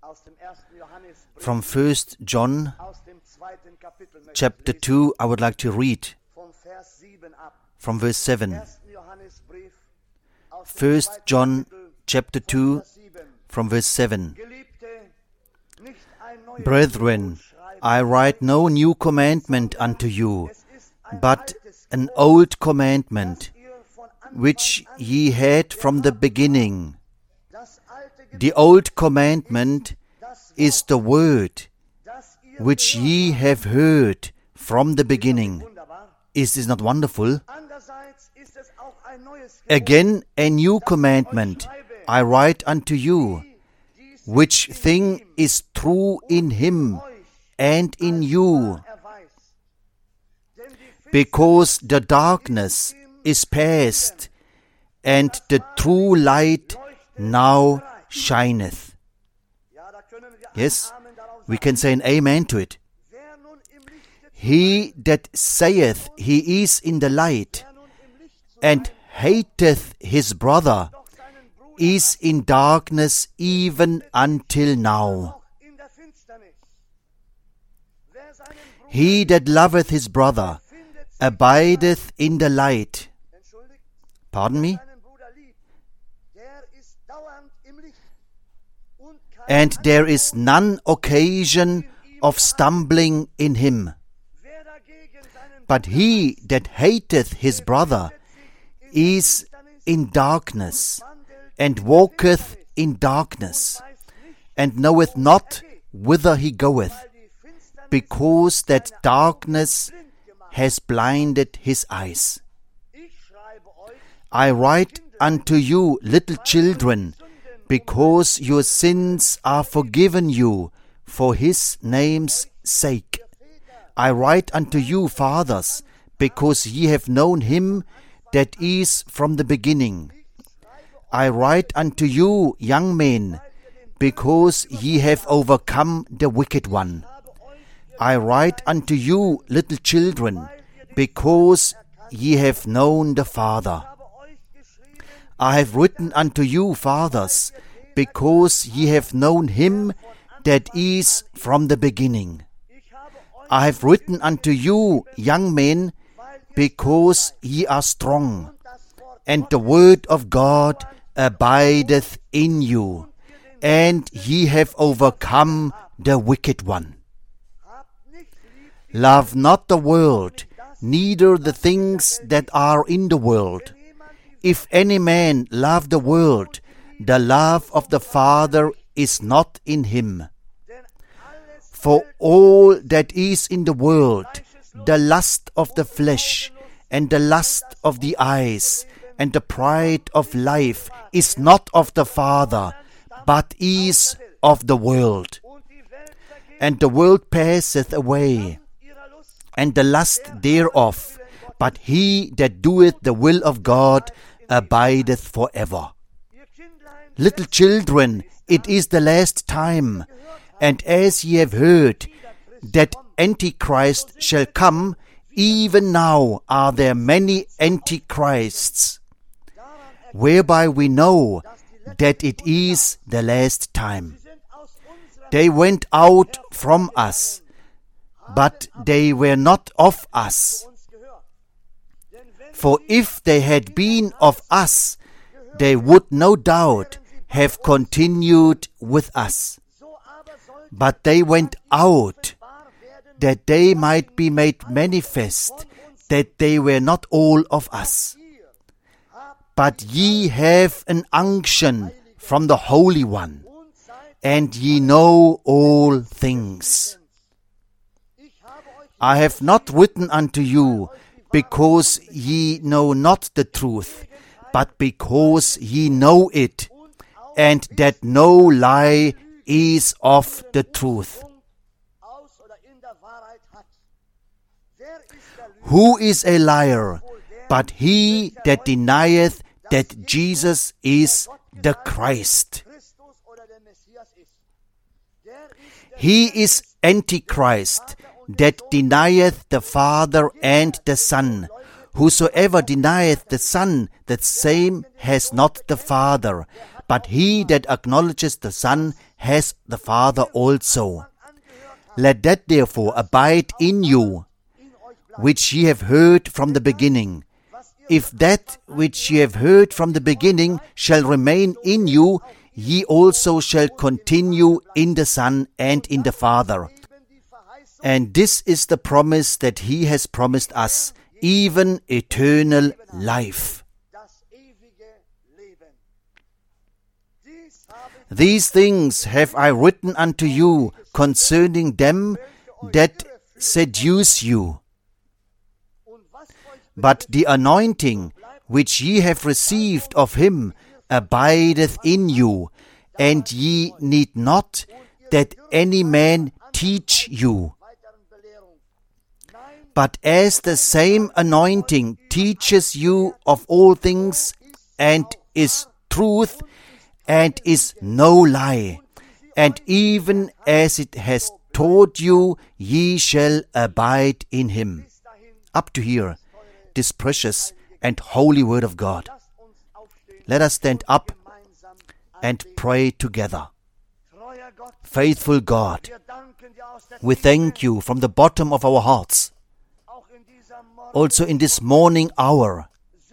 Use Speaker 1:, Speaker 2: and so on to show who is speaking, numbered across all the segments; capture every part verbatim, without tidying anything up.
Speaker 1: From First John chapter two, I would like to read from verse seven. First John chapter two, from verse seven. Brethren, I write no new commandment unto you, but an old commandment, which ye had from the beginning. The old commandment is the word which ye have heard from the beginning. Is this not wonderful? Again, a new commandment I write unto you, which thing is true in him and in you, because the darkness is past, and the true light now shineth. Yes, we can say an amen to it. He that saith he is in the light, and hateth his brother, is in darkness even until now. He that loveth his brother abideth in the light. Pardon me? And there is none occasion of stumbling in him. But he that hateth his brother is in darkness, and walketh in darkness, and knoweth not whither he goeth, because that darkness has blinded his eyes. I write unto you, little children, because your sins are forgiven you for his name's sake. I write unto you, fathers, because ye have known him that is from the beginning. I write unto you, young men, because ye have overcome the wicked one. I write unto you, little children, because ye have known the Father. I have written unto you, fathers, because ye have known him that is from the beginning. I have written unto you, young men, because ye are strong, and the word of God abideth in you, and ye have overcome the wicked one. Love not the world, neither the things that are in the world. If any man love the world, the love of the Father is not in him. For all that is in the world, the lust of the flesh, and the lust of the eyes, and the pride of life, is not of the Father, but is of the world. And the world passeth away, and the lust thereof, but he that doeth the will of God abideth forever. Little children, it is the last time, and as ye have heard that Antichrist shall come, even now are there many Antichrists, whereby we know that it is the last time. They went out from us, but they were not of us. For if they had been of us, they would no doubt have continued with us. But they went out, that they might be made manifest, that they were not all of us. But ye have an unction from the Holy One, and ye know all things. I have not written unto you, because ye know not the truth, but because ye know it, and that no lie is of the truth. Who is a liar, but he that denieth that Jesus is the Christ? He is Antichrist, that denieth the Father and the Son. Whosoever denieth the Son, that same has not the Father. But he that acknowledges the Son has the Father also. Let that therefore abide in you, which ye have heard from the beginning. If that which ye have heard from the beginning shall remain in you, ye also shall continue in the Son and in the Father. And this is the promise that he has promised us, even eternal life. These things have I written unto you concerning them that seduce you. But the anointing which ye have received of him abideth in you, and ye need not that any man teach you. But as the same anointing teaches you of all things, and is truth, and is no lie, and even as it has taught you, ye shall abide in him. Up to here, this precious and holy word of God. Let us stand up and pray together. Faithful God, we thank you from the bottom of our hearts. Also in this morning hour,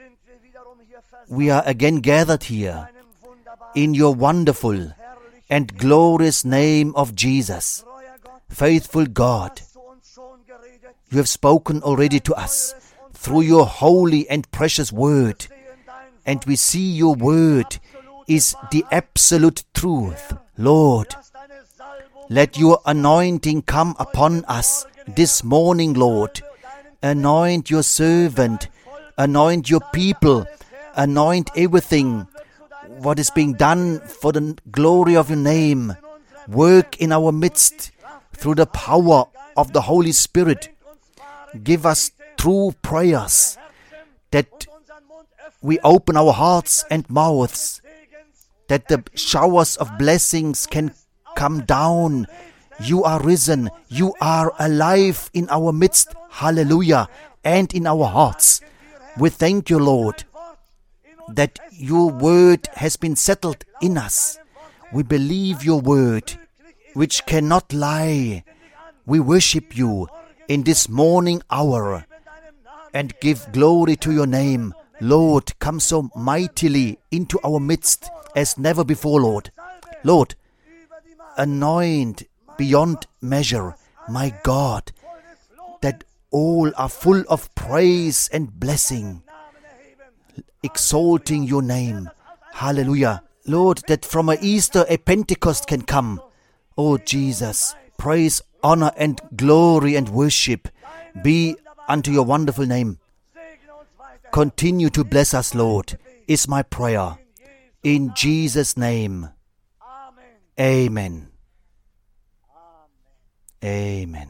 Speaker 1: we are again gathered here in your wonderful and glorious name of Jesus. Faithful God, you have spoken already to us through your holy and precious word, and we see your word is the absolute truth. Lord, let your anointing come upon us this morning, Lord. Anoint your servant, anoint your people, anoint everything what is being done for the glory of your name. Work in our midst through the power of the Holy Spirit. Give us true prayers, that we open our hearts and mouths, that the showers of blessings can come down. You are risen, you are alive in our midst, hallelujah, and in our hearts. We thank you, Lord, that your word has been settled in us. We believe your word, which cannot lie. We worship you in this morning hour and give glory to your name. Lord, come so mightily into our midst as never before, Lord. Lord, anoint beyond measure, my God, that all are full of praise and blessing, exalting your name. Hallelujah. Lord, that from a Easter a Pentecost can come. Oh Jesus, praise, honor and glory and worship be unto your wonderful name. Continue to bless us, Lord, is my prayer. In Jesus' name, amen. Amen.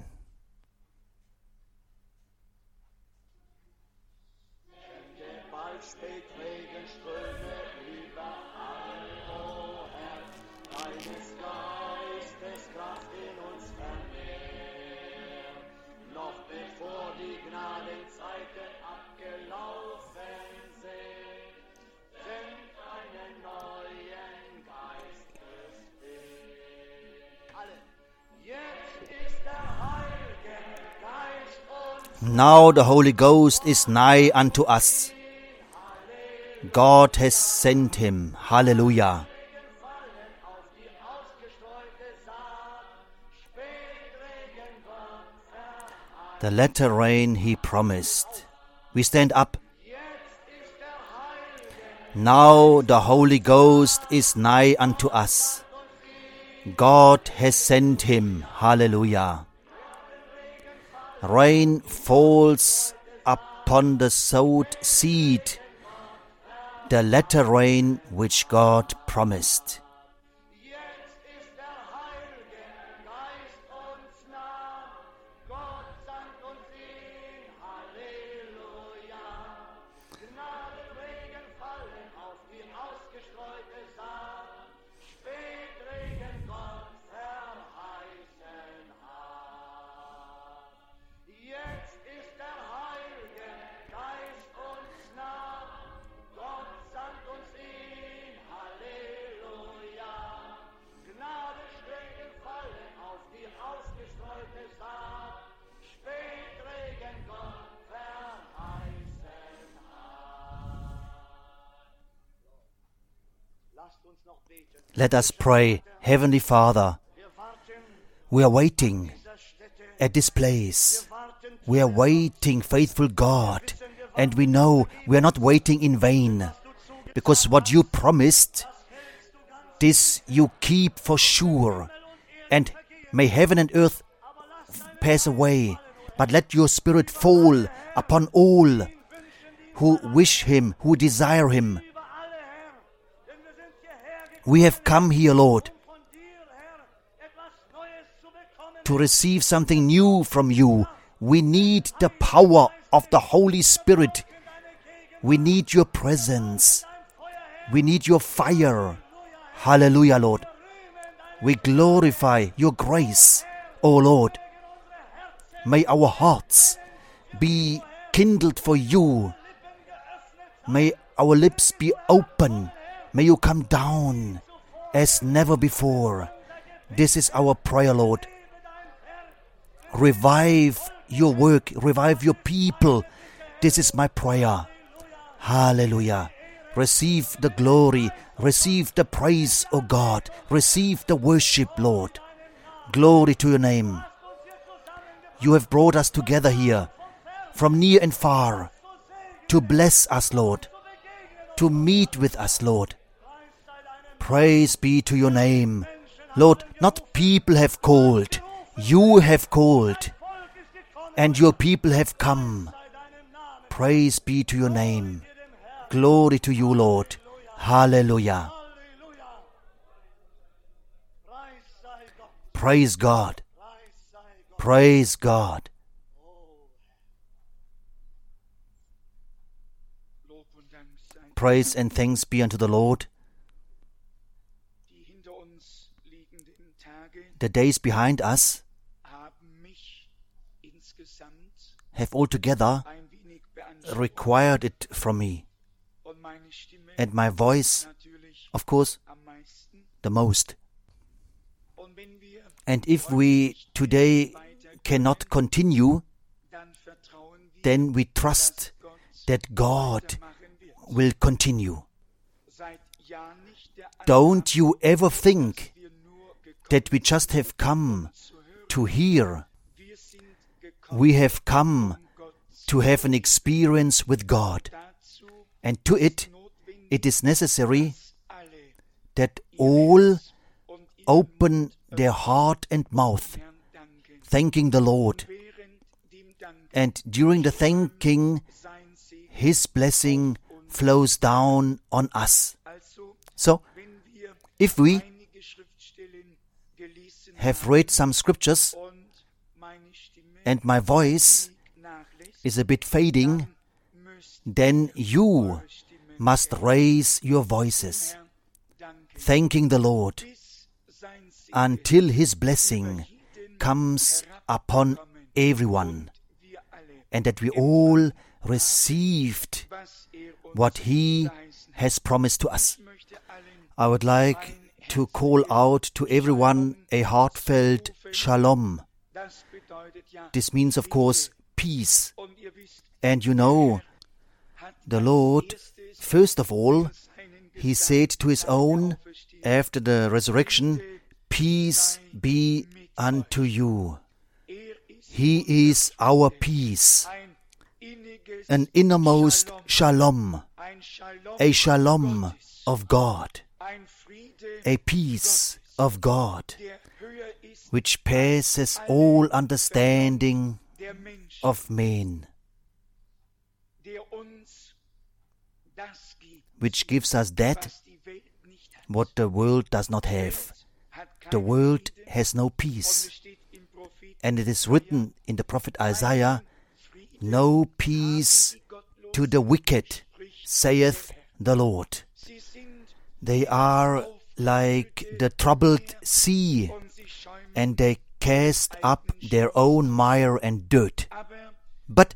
Speaker 1: Now the Holy Ghost is nigh unto us. God has sent him. Hallelujah. The latter rain he promised. We stand up. Now the Holy Ghost is nigh unto us. God has sent him. Hallelujah. Rain falls upon the sowed seed, the latter rain which God promised. Let us pray. Heavenly Father, we are waiting at this place. We are waiting, faithful God, and we know we are not waiting in vain, because what you promised, this you keep for sure. And may heaven and earth pass away, but let your Spirit fall upon all who wish Him, who desire Him. We have come here, Lord, to receive something new from you. We need the power of the Holy Spirit. We need your presence. We need your fire. Hallelujah, Lord. We glorify your grace, O Lord. May our hearts be kindled for you. May our lips be open. May you come down as never before. This is our prayer, Lord. Revive your work, revive your people. This is my prayer. Hallelujah. Receive the glory, receive the praise, O God. Receive the worship, Lord. Glory to your name. You have brought us together here, from near and far, to bless us, Lord, to meet with us, Lord. Praise be to your name. Lord, not people have called, you have called, and your people have come. Praise be to your name. Glory to you, Lord. Hallelujah. Praise God. Praise God. Praise and thanks be unto the Lord. The days behind us have altogether required it from me. And my voice, of course, the most. And if we today cannot continue, then we trust that God will continue. Don't you ever think that we just have come to hear. We have come to have an experience with God. And to it, it is necessary that all open their heart and mouth, thanking the Lord. And during the thanking, His blessing flows down on us. So, if we have read some scriptures and my voice is a bit fading, then you must raise your voices, thanking the Lord, until His blessing comes upon everyone, and that we all received what He has promised to us. I would like to call out to everyone a heartfelt shalom. This means, of course, peace. And you know, the Lord, first of all, He said to His own, after the resurrection, peace be unto you. He is our peace, an innermost shalom, a shalom of God, a peace of God, which passes all understanding of men, which gives us that what the world does not have. The world has no peace. And it is written in the prophet Isaiah, no peace to the wicked, saith the Lord. They are like the troubled sea, and they cast up their own mire and dirt. But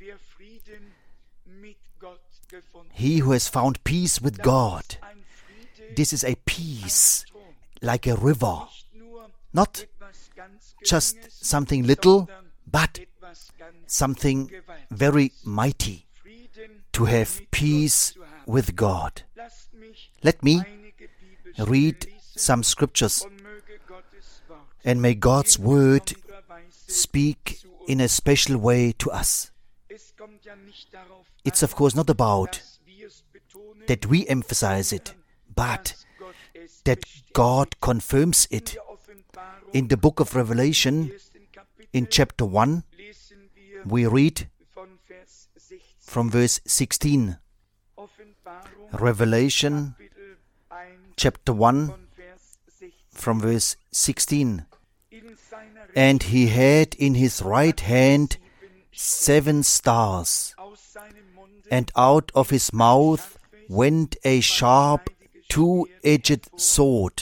Speaker 1: he who has found peace with God, this is a peace like a river, not just something little, but something very mighty, to have peace with God. Let me read some scriptures. And may God's word speak in a special way to us. It's of course not about that we emphasize it, but that God confirms it. In the book of Revelation, in chapter one, we read from verse sixteen. Revelation chapter one, from verse sixteen. And he had in his right hand seven stars, and out of his mouth went a sharp two-edged sword,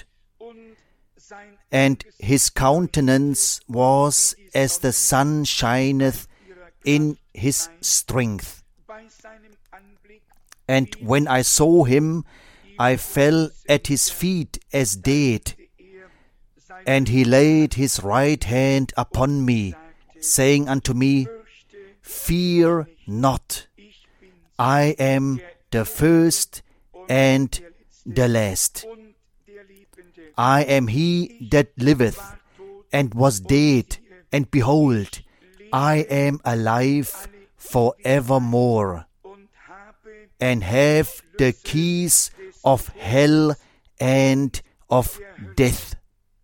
Speaker 1: and his countenance was as the sun shineth in his strength. And when I saw him, I fell at his feet as dead. And he laid his right hand upon me, saying unto me, Fear not, I am the first and the last. I am he that liveth, and was dead, and behold, I am alive for evermore, and have the keys of hell and of death.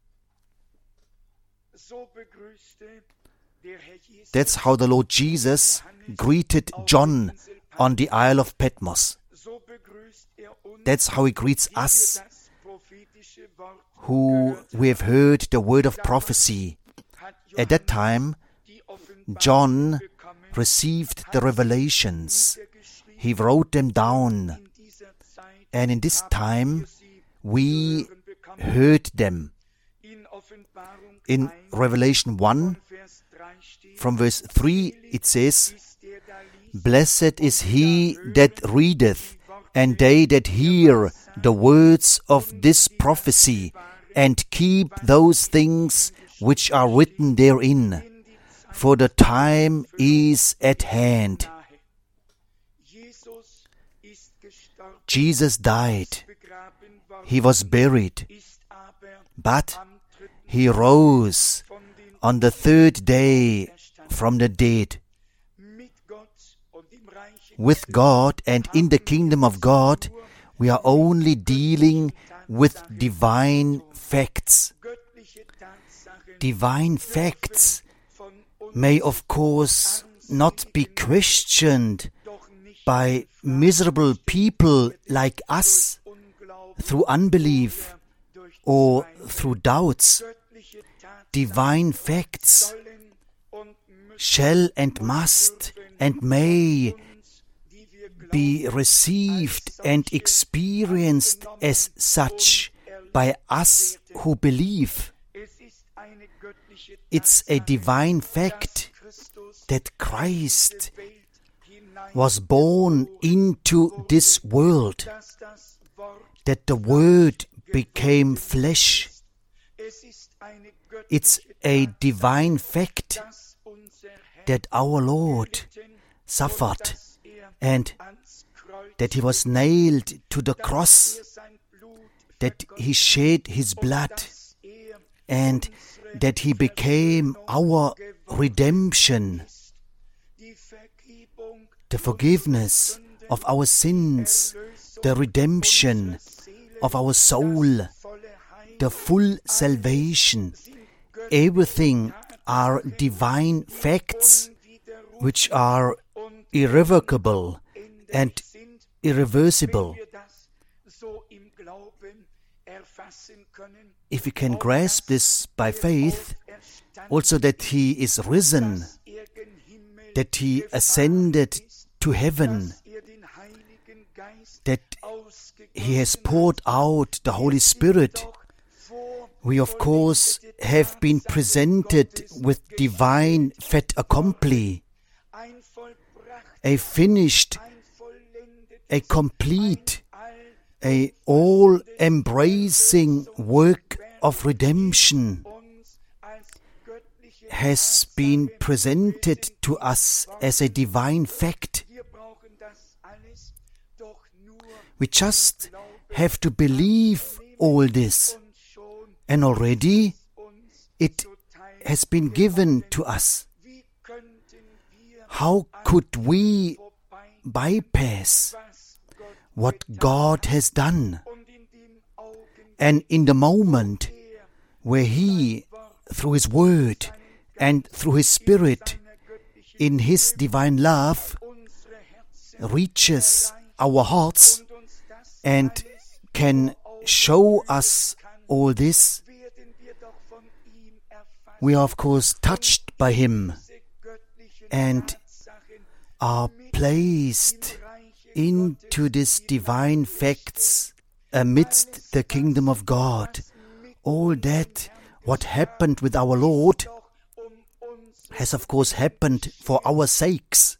Speaker 1: That's how the Lord Jesus greeted John on the Isle of Patmos. That's how he greets us, who we have heard the word of prophecy. At that time, John received the revelations. He wrote them down. And in this time, we heard them. In Revelation one, from verse three, it says, Blessed is he that readeth, and they that hear the words of this prophecy, and keep those things which are written therein, for the time is at hand. Jesus died. He was buried. But he rose on the third day from the dead. With God and in the kingdom of God, we are only dealing with divine facts. Divine facts may of course not be questioned by miserable people like us through unbelief or through doubts. Divine facts shall and must and may be received and experienced as such by us who believe. It's a divine fact that Christ was born into this world, that the Word became flesh. It's a divine fact that our Lord suffered and that he was nailed to the cross, that he shed his blood, and that he became our redemption, the forgiveness of our sins, the redemption of our soul, the full salvation. Everything are divine facts which are irrevocable and irreversible. If we can grasp this by faith, also that he is risen, that he ascended to heaven, that he has poured out the Holy Spirit, we of course have been presented with divine fait accompli, a finished, a complete, a all-embracing work of redemption has been presented to us as a divine fact. We just have to believe all this And already it has been given to us. How could we bypass what God has done? And in the moment where He, through His Word and through His Spirit, in His divine love, reaches our hearts and can show us all this, we are of course touched by Him and are placed into these divine facts amidst the kingdom of God. All that, what happened with our Lord, has of course happened for our sakes.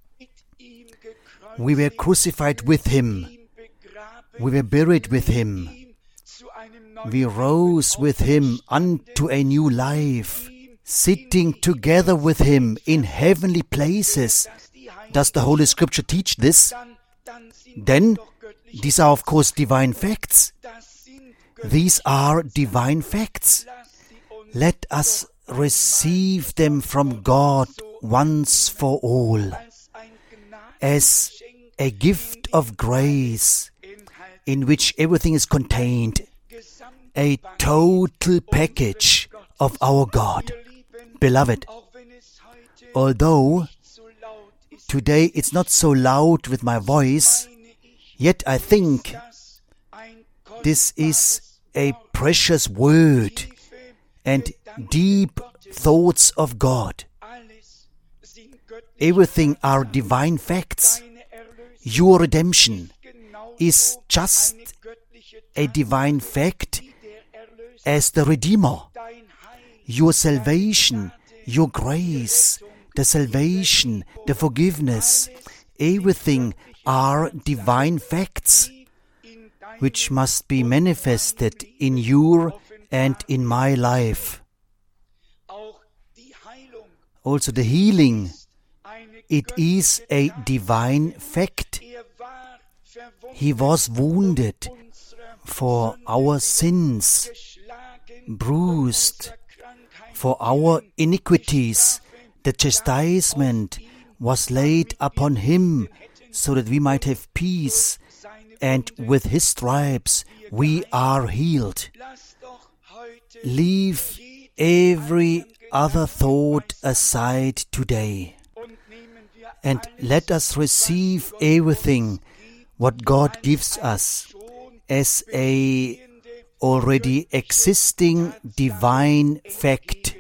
Speaker 1: We were crucified with Him. We were buried with Him. We rose with Him unto a new life, sitting together with Him in heavenly places. Does the Holy Scripture teach this? Then, these are of course divine facts. These are divine facts. Let us receive them from God once for all, as a gift of grace in which everything is contained, a total package of our God. Beloved, although today it's not so loud with my voice, yet I think this is a precious word and deep thoughts of God. Everything are divine facts. Your redemption is just a divine fact as the Redeemer. Your salvation, your grace, the salvation, the forgiveness, everything are divine facts which must be manifested in your and in my life. Also the healing, it is a divine fact. He was wounded for our sins, bruised for our iniquities. The chastisement was laid upon Him so that we might have peace, and with His stripes we are healed. Leave every other thought aside today, and let us receive everything what God gives us as a already existing divine fact.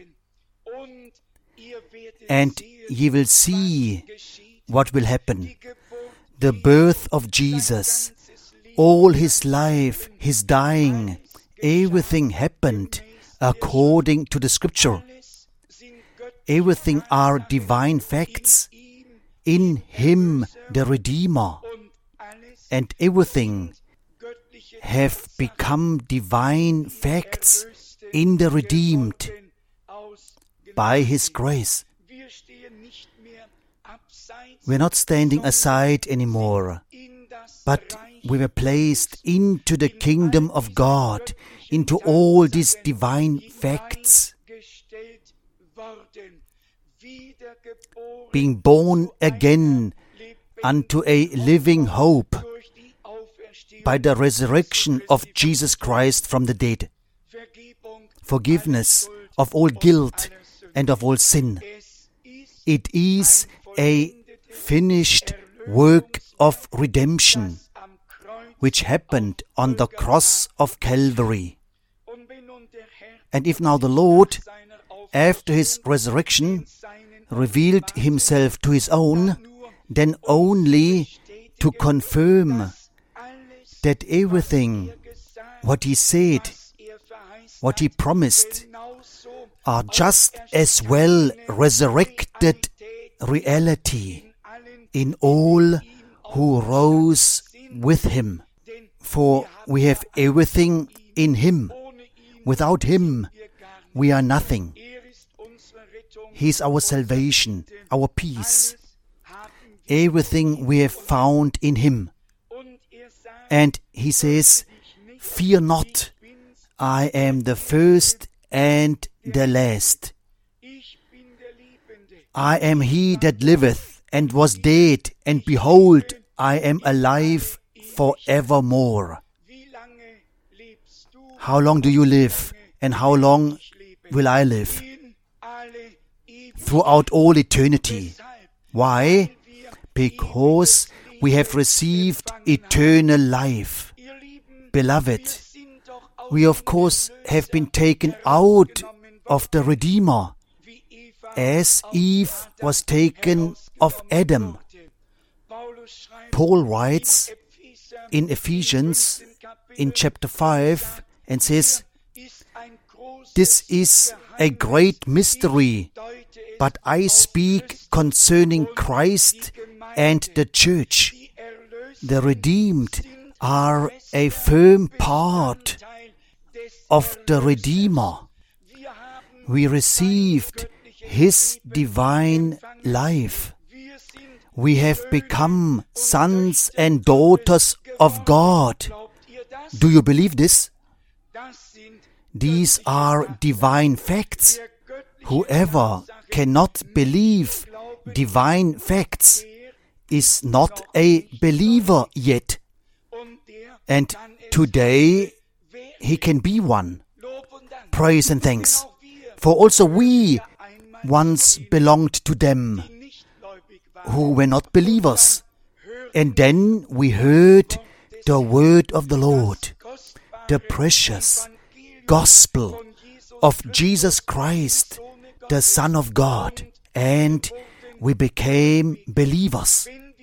Speaker 1: And ye will see what will happen. The birth of Jesus, all His life, His dying, everything happened according to the Scripture. Everything are divine facts in Him, the Redeemer. And everything have become divine facts in the redeemed by His grace. We are not standing aside anymore, but we were placed into the kingdom of God, into all these divine facts, being born again unto a living hope by the resurrection of Jesus Christ from the dead, forgiveness of all guilt and of all sin. It is a finished work of redemption which happened on the cross of Calvary. And if now the Lord, after His resurrection, revealed Himself to His own, then only to confirm that everything what He said, what He promised, are just as well resurrected reality in all who rose with Him. For we have everything in Him. Without Him, we are nothing. He is our salvation, our peace. Everything we have found in Him. And He says, "Fear not, I am the first and the last. I am he that liveth and was dead, and behold, I am alive forevermore. How long do you live, and how long will I live? Throughout all eternity. Why? Because we have received eternal life. Beloved, we of course have been taken out of the Redeemer, as Eve was taken of Adam. Paul writes in Ephesians in chapter five and says, "This is a great mystery, but I speak concerning Christ and the church. The redeemed are a firm part of the Redeemer. We received His divine life. We have become sons and daughters of God." Do you believe this? These are divine facts. Whoever cannot believe divine facts is not a believer yet. And today he can be one. Praise and thanks. For also we once belonged to them who were not believers. And then we heard the word of the Lord, the precious gospel of Jesus Christ, the Son of God, and we became believers.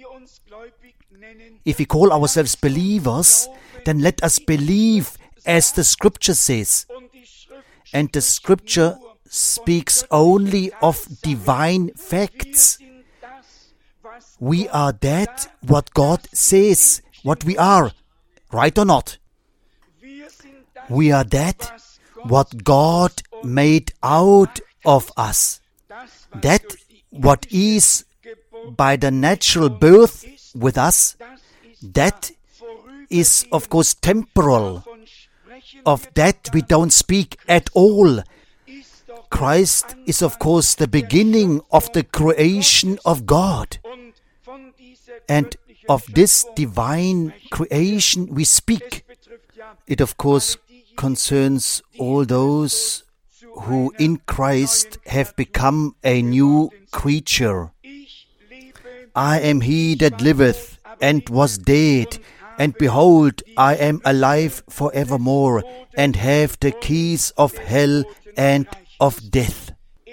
Speaker 1: If we call ourselves believers, then let us believe as the Scripture says. And the Scripture speaks only of divine facts. We are that what God says, what we are, right or not? We are that what God made out of us. That what is by the natural birth with us, that is of course temporal. Of that we don't speak at all. Christ is of course the beginning of the creation of God. And of this divine creation we speak. It of course concerns all those who in Christ have become a new creature. I am he that liveth and was dead, and behold, I am alive forevermore, and have the keys of hell and of death.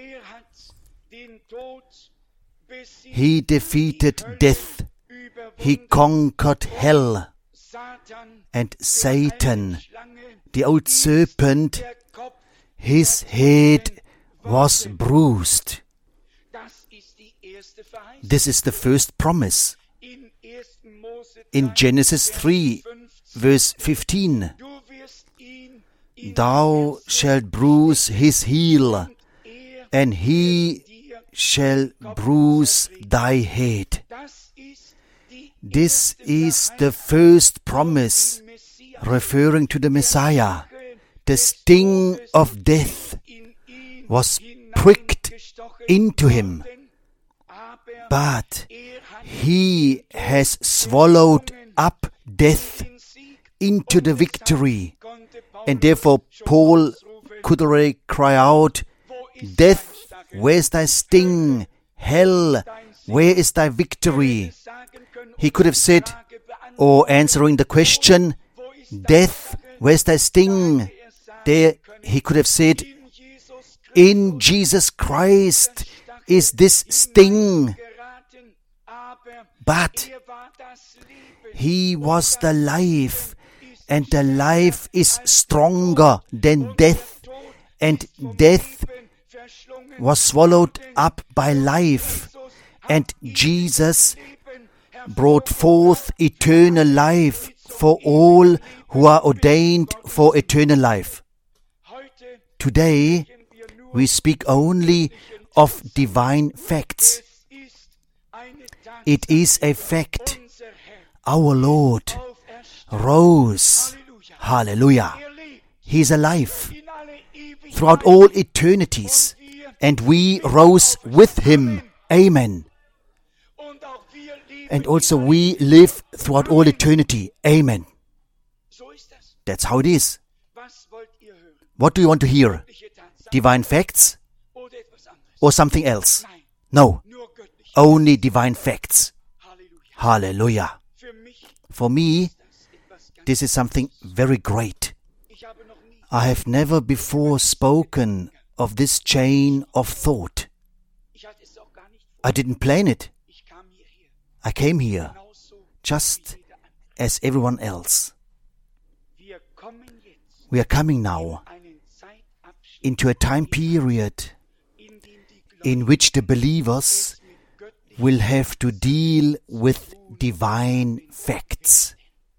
Speaker 1: He defeated death. He conquered hell. And Satan, the old serpent, his head was bruised. This is the first promise. In Genesis three, verse fifteen, "Thou shalt bruise his heel, and he shall bruise thy head." This is the first promise referring to the Messiah. The sting of death was pricked into him, but he has swallowed up death into the victory. And therefore Paul could already cry out, "Death, where's thy sting? Hell, where is thy victory?" He could have said, or answering the question, "Death, where's thy sting?" There he could have said, "In Jesus Christ is this sting." But he was the life, and the life is stronger than death, and death was swallowed up by life, and Jesus brought forth eternal life for all who are ordained for eternal life. Today, we speak only of divine facts. It is a fact. Our Lord rose. Hallelujah. He is alive throughout all eternities, and we rose with Him. Amen. And also we live throughout all eternity. Amen. That's how it is. What do you want to hear? Divine facts or something else? No, only divine facts. Hallelujah. For me, this is something very great. I have never before spoken of this chain of thought. I didn't plan it. I came here just as everyone else. We are coming now into a time period in which the believers will have to deal with divine facts.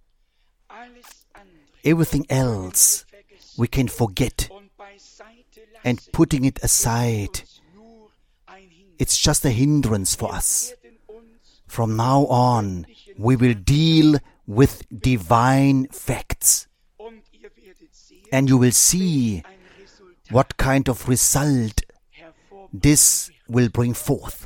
Speaker 1: Everything else we can forget, and putting it aside, it's just a hindrance for us. From now on, we will deal with divine facts. And you will see what kind of result this will bring forth.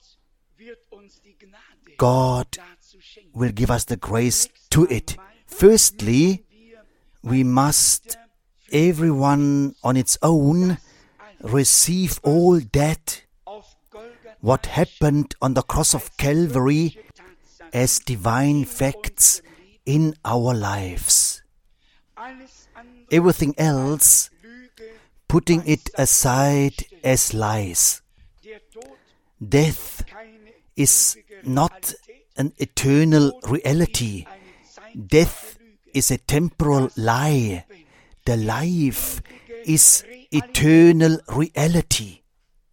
Speaker 1: God will give us the grace to it. Firstly, we must, everyone on its own, receive all that what happened on the cross of Calvary as divine facts in our lives. Everything else, putting it aside as lies. Death is not an eternal reality. Death is a temporal lie. The life is eternal reality.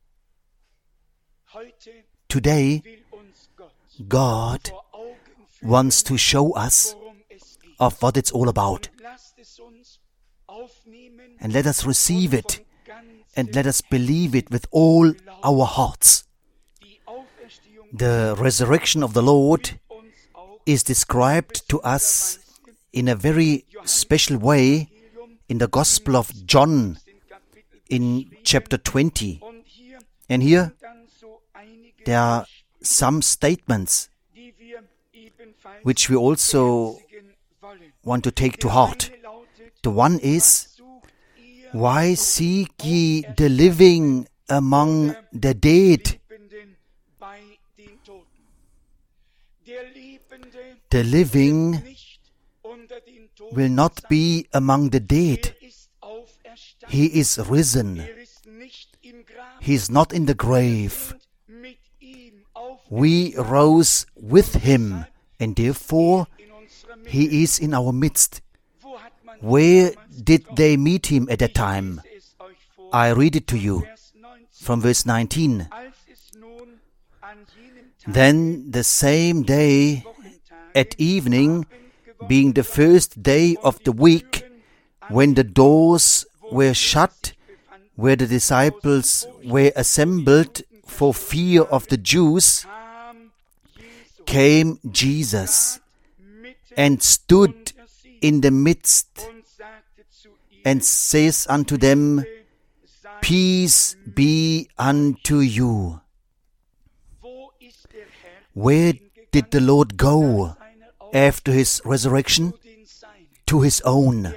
Speaker 1: Today, God wants to show us of what it's all about. And let us receive it, and let us believe it with all our hearts. The resurrection of the Lord is described to us in a very special way in the Gospel of John in chapter twenty. And here there are some statements which we also want to take to heart. The one is, why seek ye the living among the dead? The living will not be among the dead. He is risen. He is not in the grave. We rose with Him, and therefore He is in our midst. Where did they meet Him at that time? I read it to you from verse nineteen. Then the same day at evening, being the first day of the week, when the doors were shut, where the disciples were assembled for fear of the Jews, came Jesus and stood in the midst and says unto them, Peace be unto you. Where did the Lord go after His resurrection? To His own.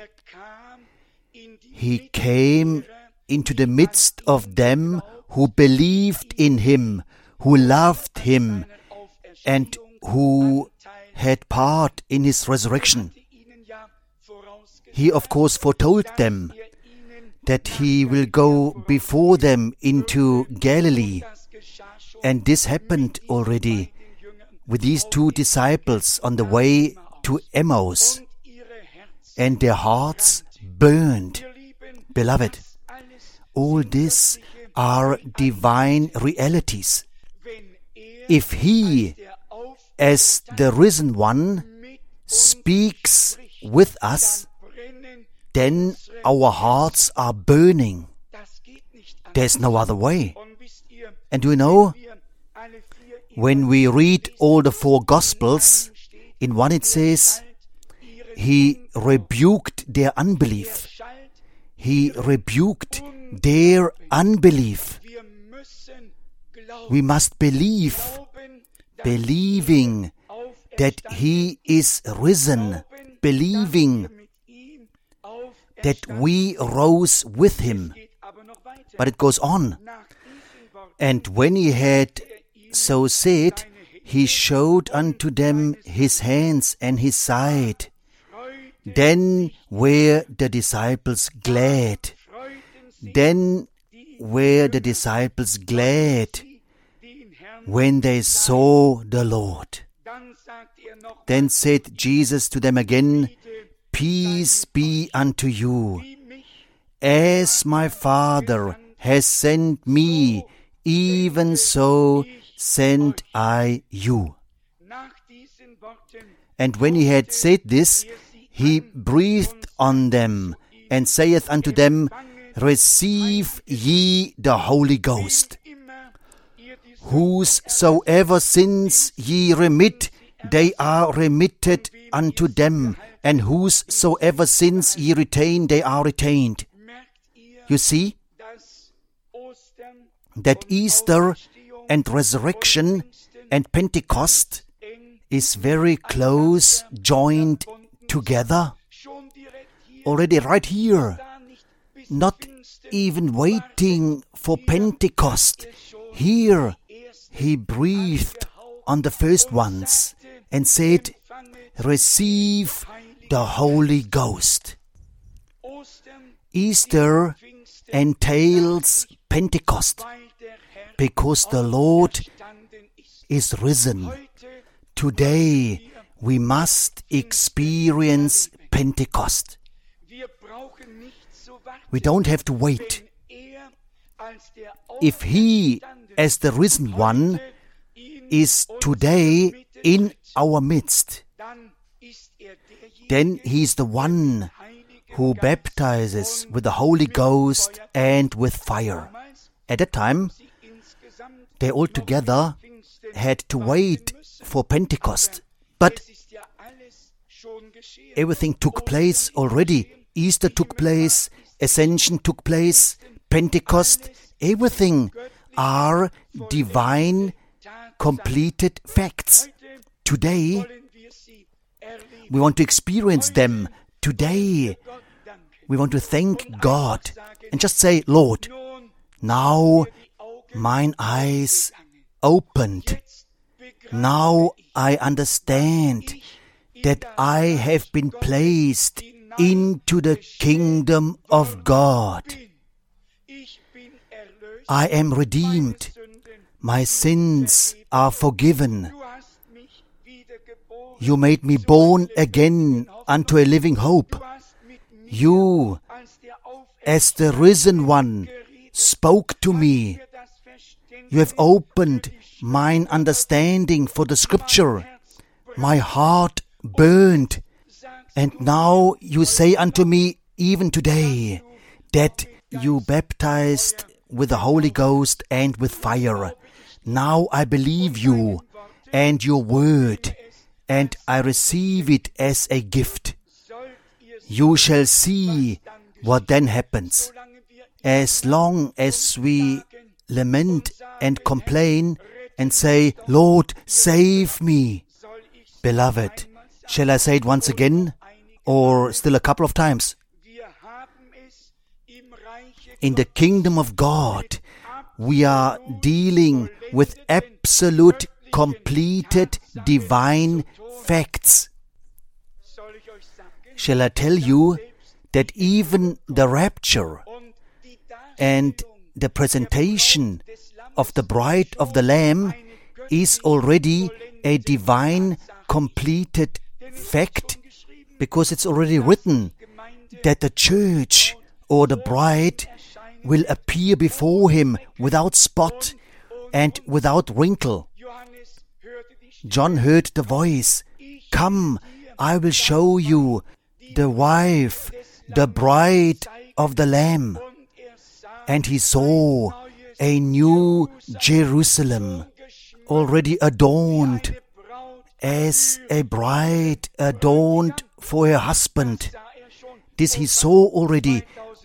Speaker 1: He came into the midst of them who believed in Him, who loved Him, and who had part in His resurrection. He, of course, foretold them that He will go before them into Galilee. And this happened already with these two disciples on the way to Emmaus. And their hearts burned. Beloved, all this are divine realities. If He, as the risen one, speaks with us, then our hearts are burning. There's no other way. And you know, when we read all the four Gospels, in one it says, He rebuked their unbelief. He rebuked their unbelief. We must believe, believing that He is risen, believing that we rose with Him. But it goes on. And when He had so said, He showed unto them His hands and His side. Then were the disciples glad. Then were the disciples glad when they saw the Lord. Then said Jesus to them again, Peace be unto you. As my Father has sent me, even so send I you. And when He had said this, He breathed on them, and saith unto them, Receive ye the Holy Ghost. Whosoever sins ye remit, they are remitted unto them, and whosoever sins ye retain, they are retained. You see that Easter and resurrection and Pentecost is very close joined together. Already right here, not even waiting for Pentecost. Here He breathed on the first ones and said, Receive the Holy Ghost. Easter entails Pentecost because the Lord is risen. Today we must experience Pentecost. We don't have to wait. If He, as the risen one, is today in our midst, then He is the one who baptizes with the Holy Ghost and with fire. At that time, they all together had to wait for Pentecost. But everything took place already. Easter took place, Ascension took place, Pentecost, everything are divine, completed facts. Today, we want to experience them. Today, we want to thank God and just say, Lord, now mine eyes opened. Now I understand that I have been placed into the kingdom of God. I am redeemed. My sins are forgiven. You made me born again unto a living hope. You, as the risen one, spoke to me. You have opened mine understanding for the Scripture. My heart burned. And now you say unto me, even today, that you baptized with the Holy Ghost and with fire. Now I believe you and your word, and I receive it as a gift. You shall see what then happens. As long as we lament and complain and say, Lord, save me. Beloved, shall I say it once again or still a couple of times? In the kingdom of God, we are dealing with absolute, completed, divine facts. Shall I tell you that even the rapture and the presentation of the bride of the Lamb is already a divine, completed fact? Because it's already written that the church or the bride will appear before Him without spot and without wrinkle. John heard the voice, Come, I will show you the wife, the bride of the Lamb. And he saw a new Jerusalem, already adorned as a bride adorned for her husband. This he saw already.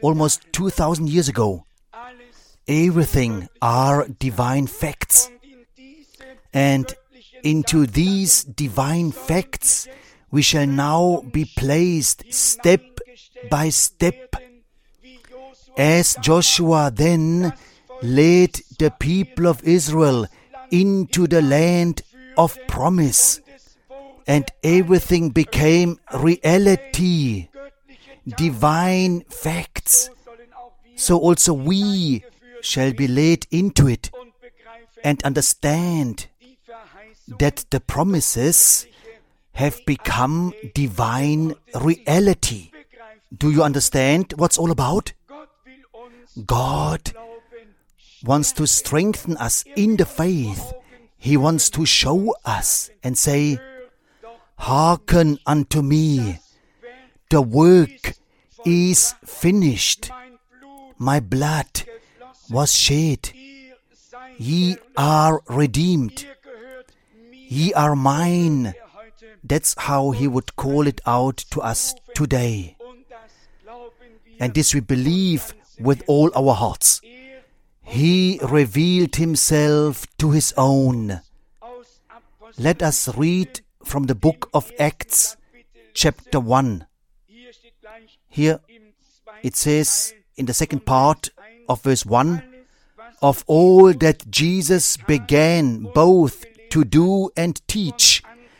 Speaker 1: almost two thousand years ago. Everything are divine facts. And into these divine facts we shall now be placed step by step. As Joshua then led the people of Israel into the land of promise, and everything became reality, divine facts, so also we shall be led into it and understand that the promises have become divine reality. Do you understand what's all about? God wants to strengthen us in the faith. He wants to show us and say, hearken unto me. The work is finished. My blood was shed. Ye are redeemed. Ye are mine. That's how he would call it out to us today. And this we believe with all our hearts. He revealed himself to his own. Let us read from the book of Acts, chapter one. Here it says in the second part of verse one, of all that Jesus began both to do and teach,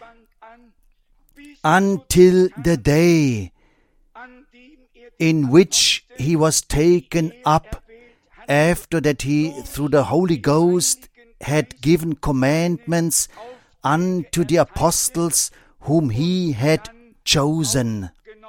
Speaker 1: until the day in which he was taken up, after that he through the Holy Ghost had given commandments unto the apostles whom he had chosen.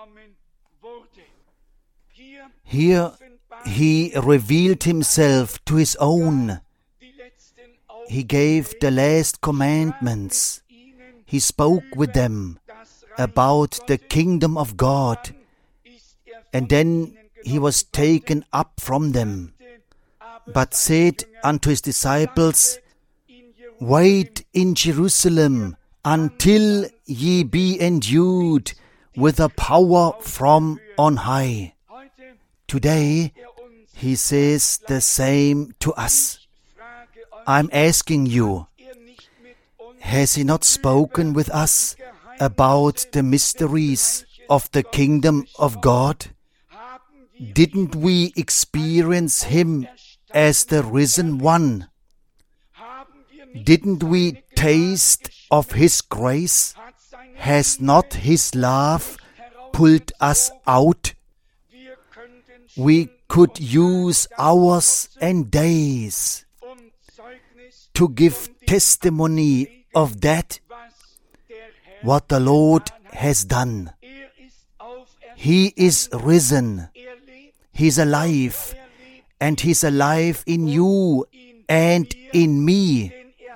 Speaker 1: Here he revealed himself to his own. He gave the last commandments. He spoke with them about the kingdom of God. And then he was taken up from them, but said unto his disciples, wait in Jerusalem until ye be endued with a power from on high. Today, he says the same to us. I'm asking you, has he not spoken with us about the mysteries of the kingdom of God? Didn't we experience him as the risen one? Didn't we taste of his grace? Has not his love pulled us out? We could use hours and days to give testimony of that, what the Lord has done. He is risen. He is alive. And He is alive in you and in me.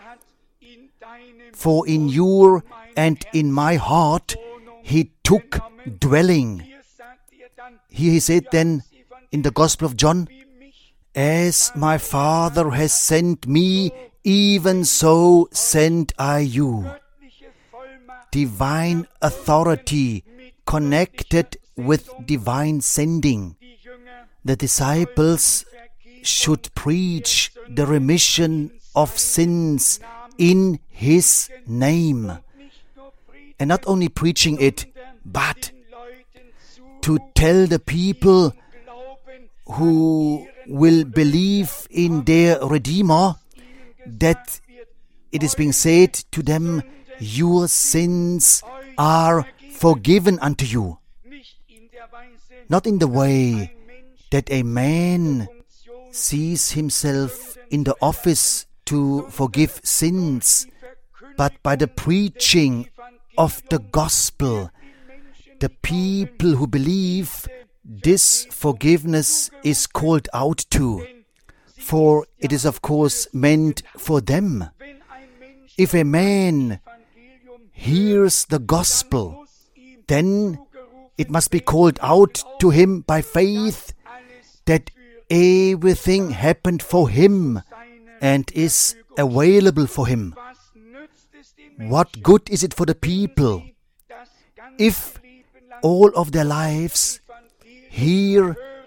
Speaker 1: For in your and in my heart He took dwelling. Here He said then in the Gospel of John, as my Father has sent me, even so send I you. Divine authority connected with divine sending. The disciples should preach the remission of sins in His name. And not only preaching it, but to tell the people who will believe in their Redeemer that it is being said to them, your sins are forgiven unto you. Not in the way that a man sees himself in the office to forgive sins, but by the preaching of the gospel. The people who believe, this forgiveness is called out to, for it is of course meant for them. If a man hears the gospel, then it must be called out to him by faith that everything happened for him and is available for him. What good is it for the people if all of their lives hear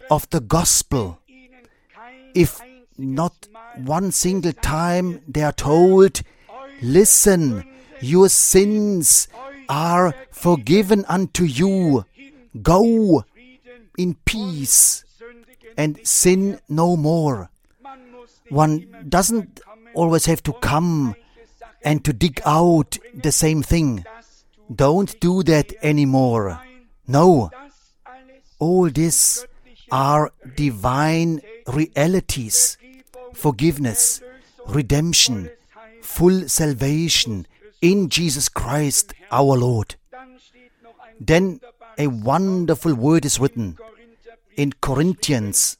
Speaker 1: of the gospel. If not one single time they are told, listen, your sins are forgiven unto you. Go in peace and sin no more. One doesn't always have to come and to dig out the same thing. Don't do that anymore. No. All this are divine realities. Forgiveness, redemption, full salvation in Jesus Christ our Lord. Then a wonderful word is written in Corinthians.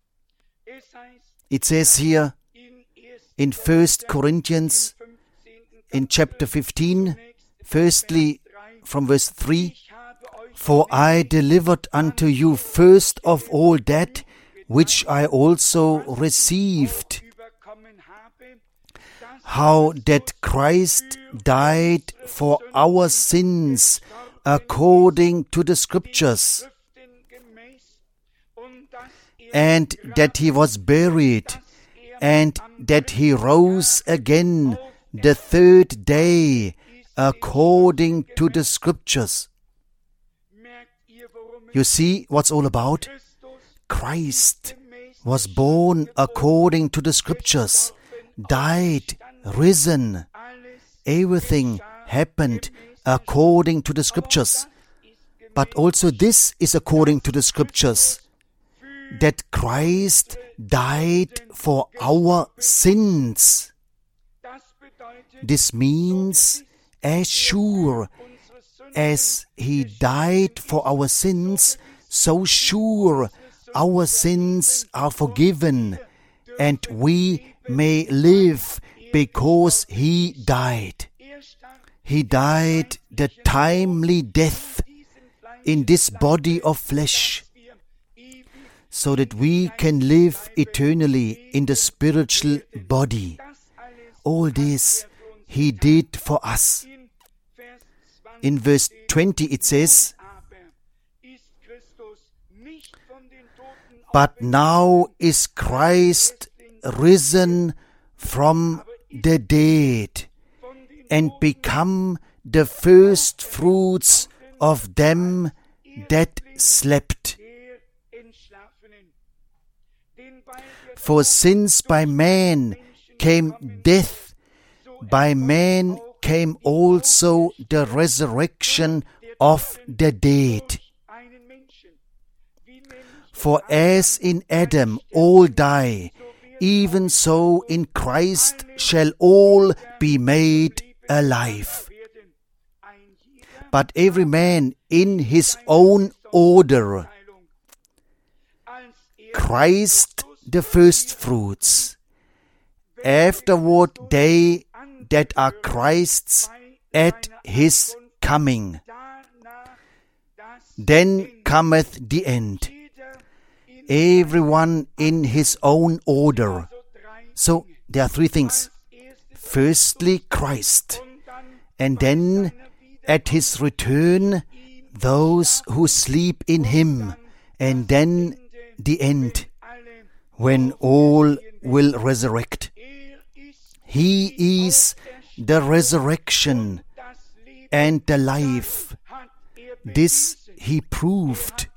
Speaker 1: It says here in First Corinthians in chapter fifteen, firstly from verse three, for I delivered unto you first of all that which I also received, how that Christ died for our sins according to the Scriptures, and that he was buried, and that he rose again the third day according to the Scriptures. You see what's all about? Christ was born according to the Scriptures, died, risen. Everything happened according to the Scriptures. But also this is according to the Scriptures, that Christ died for our sins. This means, as sure as he died for our sins, so sure our sins are forgiven, and we may live because he died. He died the timely death in this body of flesh, so that we can live eternally in the spiritual body. All this he did for us. In verse twenty it says, but now is Christ risen from the dead, and become the first fruits of them that slept. For since by man came death, by man came also the resurrection of the dead. For as in Adam all die, even so in Christ shall all be made alive. But every man in his own order. Christ the firstfruits, afterward they that are Christ's at his coming. Then cometh the end, everyone in his own order. So there are three things. Firstly, Christ, and then at his return, those who sleep in him, and then the end, when all will resurrect. He is the resurrection and the life. This he proved.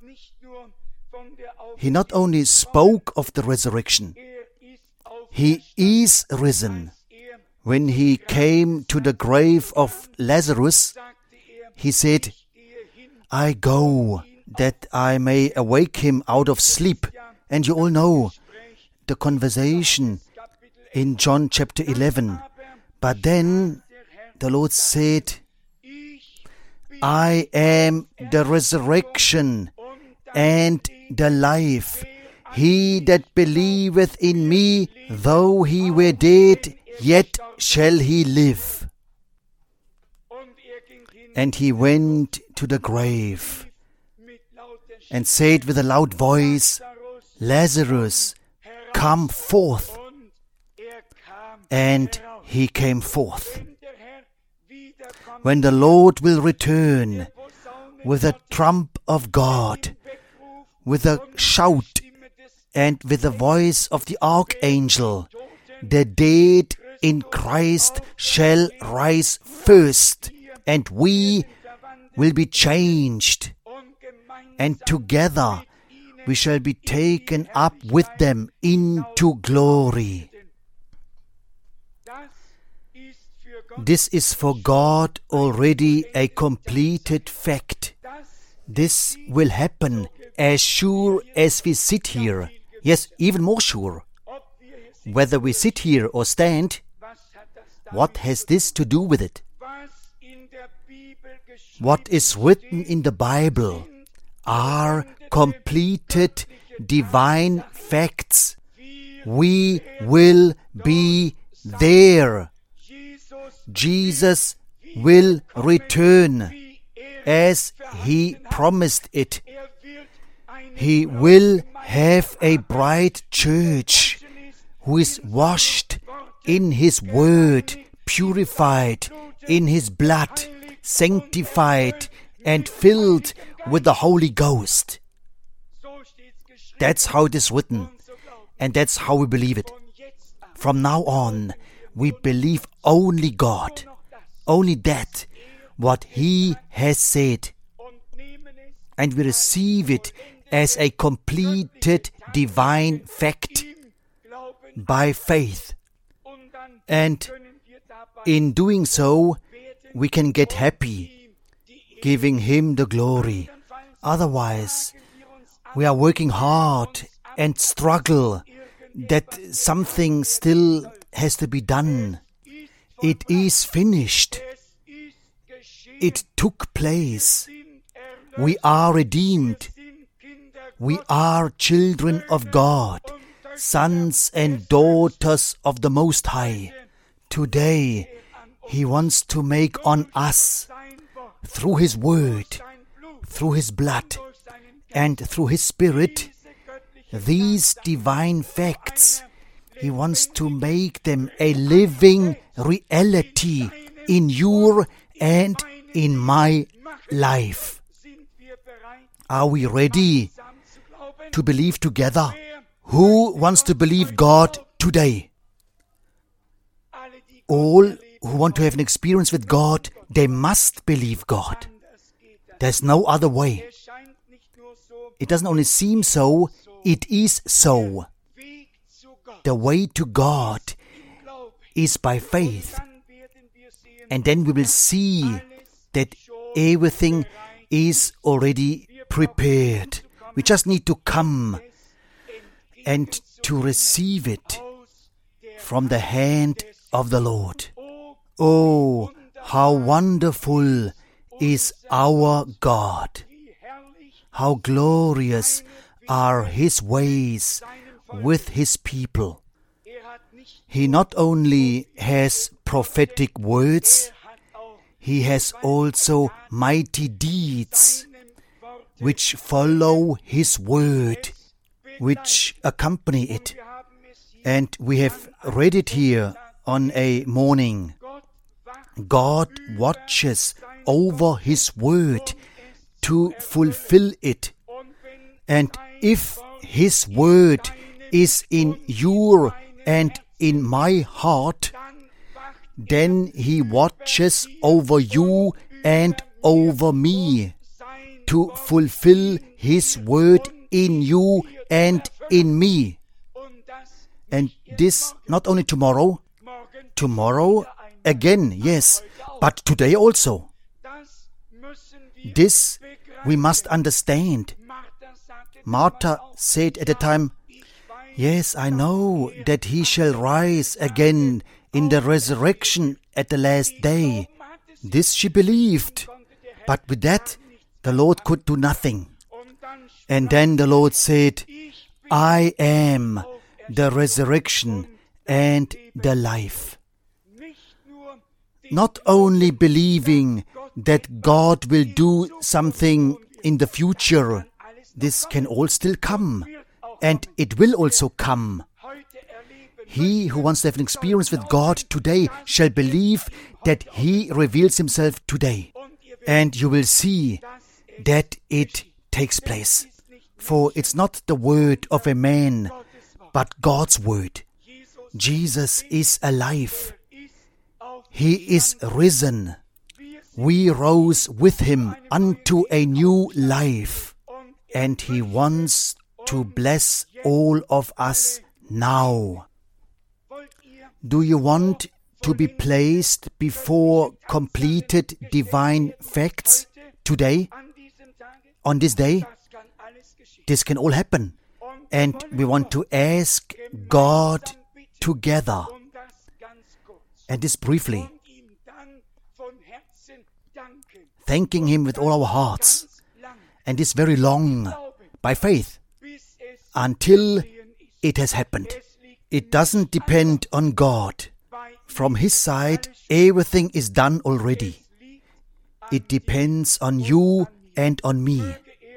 Speaker 1: He not only spoke of the resurrection, he is risen. When he came to the grave of Lazarus, he said, I go that I may awake him out of sleep. And you all know the conversation in John chapter eleven. But then the Lord said, I am the resurrection and the life. He that believeth in me, though he were dead, yet shall he live. And he went to the grave and said with a loud voice, Lazarus, come forth. And he came forth. When the Lord will return with a trump of God, with a shout and with the voice of the archangel, the dead in Christ shall rise first, and we will be changed, and together we shall be taken up with them into glory. This is for God already a completed fact. This will happen as sure as we sit here. Yes, even more sure. Whether we sit here or stand, what has this to do with it? What is written in the Bible are completed divine facts. We will be there. Jesus will return as He promised it. He will have a bright church who is washed in His word, purified in His blood, sanctified and filled with the Holy Ghost. That's how it is written, and that's how we believe it. From now on, we believe only God, only that, what He has said, and we receive it as a completed divine fact by faith. And in doing so, we can get happy, giving Him the glory. Otherwise, we are working hard and struggle that something still has to be done. It is finished. It took place. We are redeemed. We are children of God, sons and daughters of the Most High. Today, He wants to make on us, through His Word, through His blood, and through His Spirit, these divine facts. He wants to make them a living reality in your and in my life. Are we ready to believe together? Who wants to believe God today? All who want to have an experience with God, they must believe God. There's no other way. It doesn't only seem so, it is so. The way to God is by faith. And then we will see that everything is already prepared. We just need to come and to receive it from the hand of the Lord. Oh, how wonderful is our God! How glorious are His ways with His people. He not only has prophetic words, He has also mighty deeds which follow His word, which accompany it. And we have read it here on a morning. God watches over His word to fulfill it. And if His word is in your and in my heart, then He watches over you and over me to fulfill His word in you and in me. And this not only tomorrow, tomorrow again, yes, but today also. This we must understand. Martha said at the time, yes, I know that He shall rise again in the resurrection at the last day. This she believed. But with that, the Lord could do nothing. And then the Lord said, I am the resurrection and the life. Not only believing that God will do something in the future, this can all still come, and it will also come. He who wants to have an experience with God today shall believe that He reveals Himself today, and you will see that it takes place. For it's not the word of a man, but God's word. Jesus is alive. He is risen. We rose with him unto a new life, and he wants to bless all of us now. Do you want to be placed before completed divine facts today? On this day? This can all happen. And we want to ask God together. And this briefly. Thanking him with all our hearts. And this very long, by faith, until it has happened. It doesn't depend on God. From his side, everything is done already. It depends on you and on me.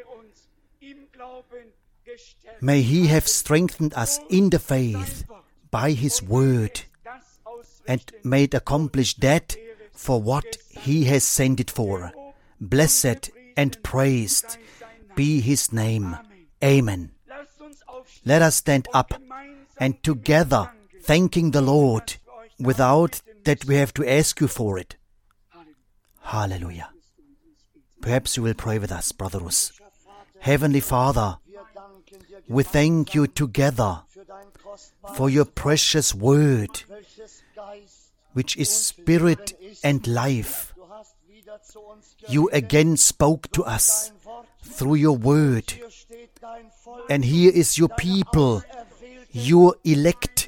Speaker 1: May he have strengthened us in the faith by his word, and may it accomplish that for what he has sent it for. Blessed and praised be his name. Amen. Let us stand up and together thanking the Lord without that we have to ask you for it. Hallelujah. Perhaps you will pray with us, Brother Rus. Heavenly Father, we thank you together for your precious word, which is spirit and life. You again spoke to us through your word. And here is your people, your elect,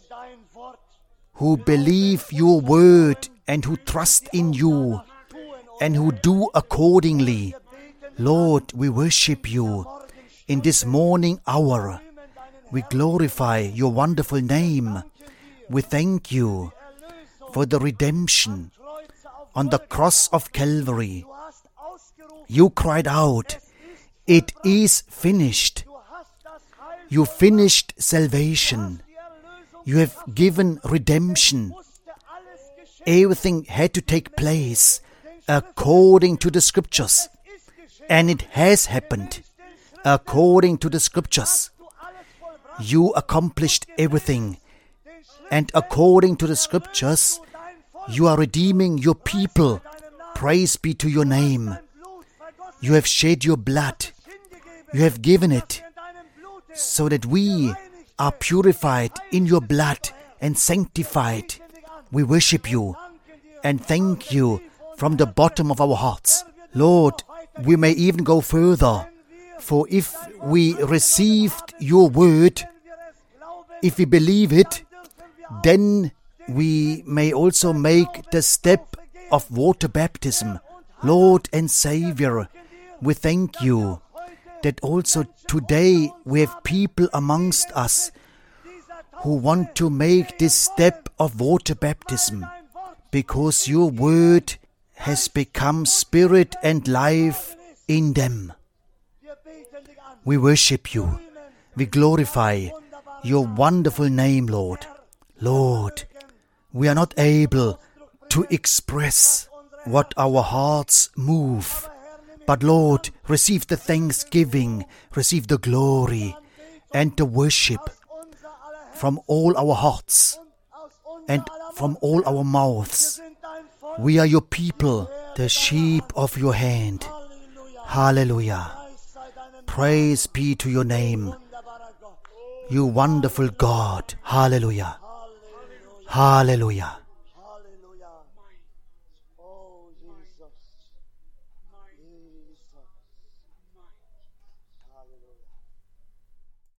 Speaker 1: who believe your word and who trust in you and who do accordingly. Lord, we worship you in this morning hour. We glorify your wonderful name. We thank you for the redemption on the cross of Calvary. You cried out, "It is finished." You finished salvation. You have given redemption. Everything had to take place according to the Scriptures. And it has happened according to the Scriptures. You accomplished everything. And according to the Scriptures, you are redeeming your people. Praise be to your name. You have shed your blood. You have given it so that we are purified in your blood and sanctified. We worship you and thank you from the bottom of our hearts. Lord, we may even go further. For if we received your word, if we believe it, then we may also make the step of water baptism. Lord and Savior, we thank you that also today we have people amongst us who want to make this step of water baptism, because your word has become spirit and life in them. We worship you. We glorify your wonderful name, Lord. Lord, we are not able to express what our hearts move. But Lord, receive the thanksgiving, receive the glory and the worship from all our hearts and from all our mouths. We are your people, the sheep of your hand. Hallelujah. Praise be to your name, you wonderful God. Hallelujah. Hallelujah.